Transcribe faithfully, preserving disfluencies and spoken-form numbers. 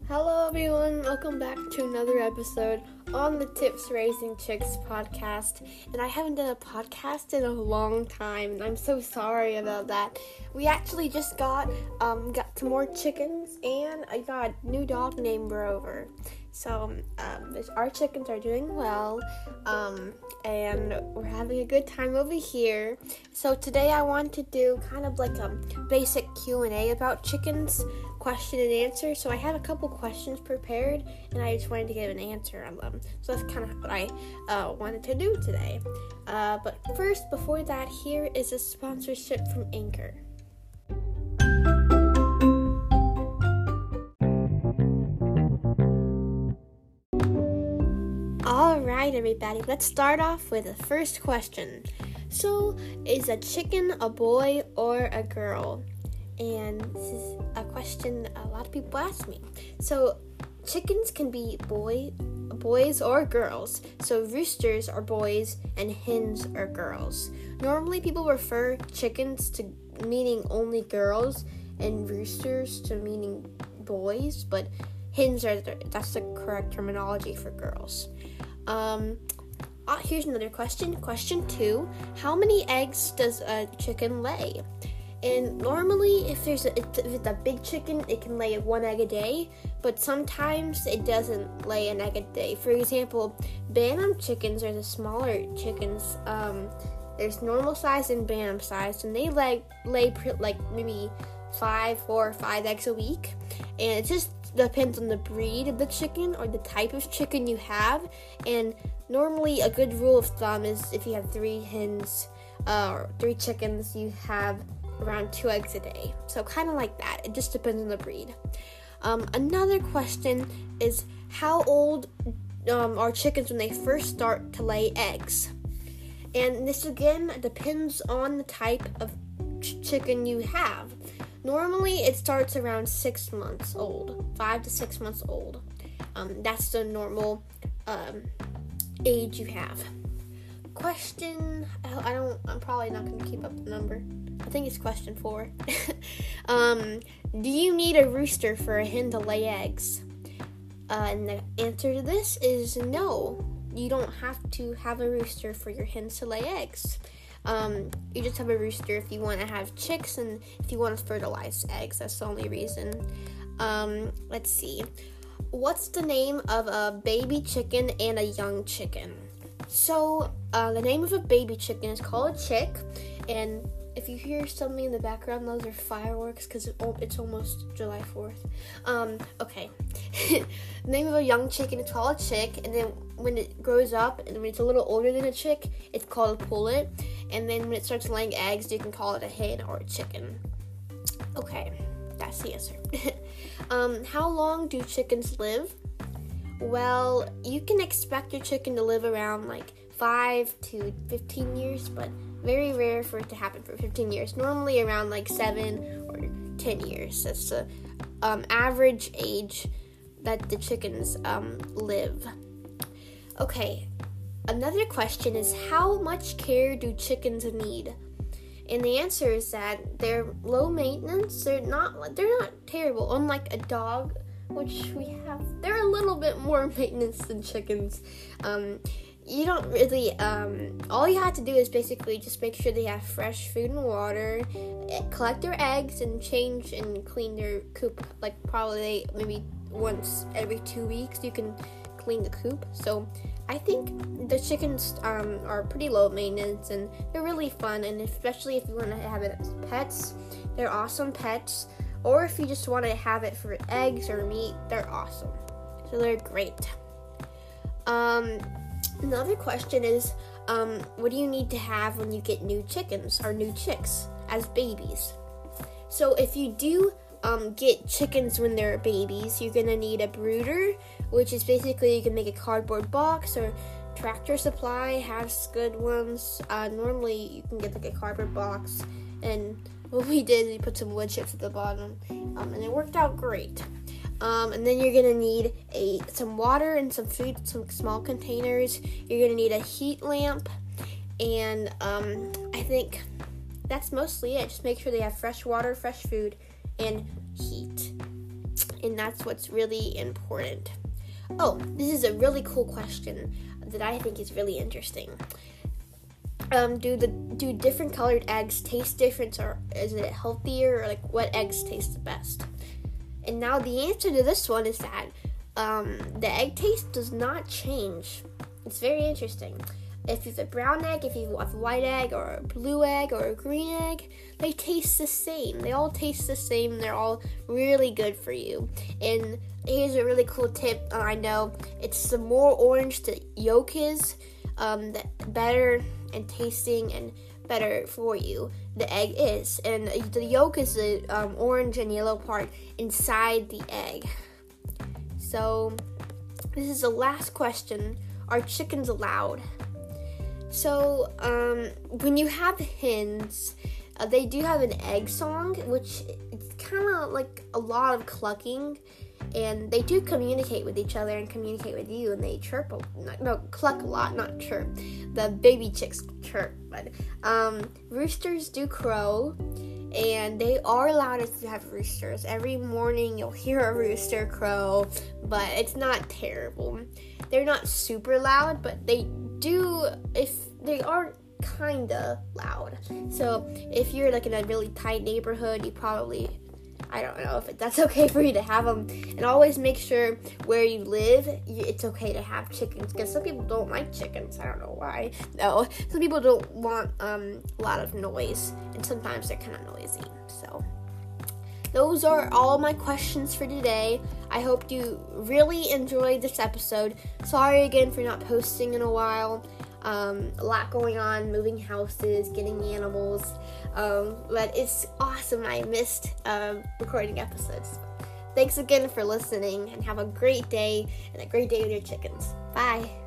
Hello everyone, welcome back to another episode on the Tips Raising Chicks podcast. And I haven't done a podcast in a long time, and I'm so sorry about that. We actually just got um got some more chickens, and I got a new dog named Rover. So um, our chickens are doing well, um, and we're having a good time over here. So today I want to do kind of like a basic Q and A about chickens, question and answer. So I have a couple questions prepared, and I just wanted to give an answer on them. So that's kind of what I uh, wanted to do today. Uh, but first, before that, here is a sponsorship from Anchor. Alright everybody, let's start off with the first question. So, is a chicken a boy or a girl? And this is a question a lot of people ask me. So, chickens can be boy, boys or girls. So, roosters are boys and hens are girls. Normally, people refer chickens to meaning only girls and roosters to meaning boys, but hens are the, that's the correct terminology for girls. Um, uh, here's another question. Question two: how many eggs does a chicken lay? And normally, if there's a, if it's a big chicken, it can lay one egg a day, but sometimes it doesn't lay an egg a day. For example, Bantam chickens are the smaller chickens. Um, there's normal size and Bantam size, and they lay lay pre- like maybe five, four, or five eggs a week, and it just depends on the breed of the chicken or the type of chicken you have. And normally, a good rule of thumb is if you have three hens uh, or three chickens, you have around two eggs a day. So kind of like that. It just depends on the breed. Um, another question is how old um, are chickens when they first start to lay eggs? And this again depends on the type of ch- chicken you have. Normally, it starts around six months old, five to six months old. Um, that's the normal um, age you have. Question, I don't, I'm probably not going to keep up the number. I think it's question four. um, do you need a rooster for a hen to lay eggs? Uh, and the answer to this is no. You don't have to have a rooster for your hens to lay eggs. Um, you just have a rooster if you want to have chicks and if you want to fertilize eggs. That's the only reason. Um, let's see. What's the name of a baby chicken and a young chicken? So, uh, the name of a baby chicken is called a chick. And if you hear something in the background, those are fireworks because it, it's almost July fourth. Um, okay. The name of a young chicken is called a chick. And then when it grows up and when it's a little older than a chick, it's called a pullet. And then when it starts laying eggs, you can call it a hen or a chicken. Okay, that's the answer. um, how long do chickens live? Well, you can expect your chicken to live around like five to fifteen years, but very rare for it to happen for fifteen years. Normally around like seven or ten years. That's the um, average age that the chickens um, live. Okay. Another question is how much care do chickens need? And the answer is that they're low maintenance. They're not they're not terrible. Unlike a dog, which we have, they're a little bit more maintenance than chickens. Um, you don't really um, all you have to do is basically just make sure they have fresh food and water, collect their eggs, and change and clean their coop. Like probably maybe once every two weeks you can clean the coop. So I think the chickens um, are pretty low maintenance and they're really fun, and especially if you want to have it as pets, they're awesome pets. Or if you just want to have it for eggs or meat, they're awesome. So they're great. Um, another question is, um, what do you need to have when you get new chickens or new chicks as babies? So if you do Um, get chickens when they're babies, you're gonna need a brooder, which is basically you can make a cardboard box, or Tractor Supply has good ones. Uh, normally you can get like a cardboard box, and what we did is we put some wood chips at the bottom, um, and it worked out great. Um, and then you're gonna need a some water and some food, some small containers. You're gonna need a heat lamp, and um, I think that's mostly it. Just make sure they have fresh water, fresh food, and heat. and that's what's really important. Oh, this is a really cool question that I think is really interesting. Um, do the do different colored eggs taste different, or is it healthier, or like what eggs taste the best? And now the answer to this one is that um, the egg taste does not change. It's very interesting. If you have a brown egg, if you have a white egg, or a blue egg, or a green egg, they taste the same. They all taste the same. They're all really good for you. And here's a really cool tip. Uh, I know it's the more orange the yolk is, um, the better and tasting and better for you the egg is. And the yolk is the um, orange and yellow part inside the egg. So this is the last question. Are chickens allowed? So, um, when you have hens, uh, they do have an egg song, which it's kind of like a lot of clucking, and they do communicate with each other and communicate with you, and they chirp, a, no, cluck a lot, not chirp. The baby chicks chirp, but, um, roosters do crow, and they are allowed to have roosters. Every morning you'll hear a rooster crow, but it's not terrible. They're not super loud, but they do, if they are kinda loud. So if you're like in a really tight neighborhood, you probably, I don't know if it, that's okay for you to have them. And always make sure where you live, you, it's okay to have chickens, because some people don't like chickens. I don't know why. No, some people don't want um, a lot of noise, and sometimes they're kind of noisy. So those are all my questions for today. I hope you really enjoyed this episode. Sorry again for not posting in a while. Um, a lot going on, moving houses, getting animals. Um, but it's awesome. I missed uh, recording episodes. Thanks again for listening, and have a great day and a great day with your chickens. Bye.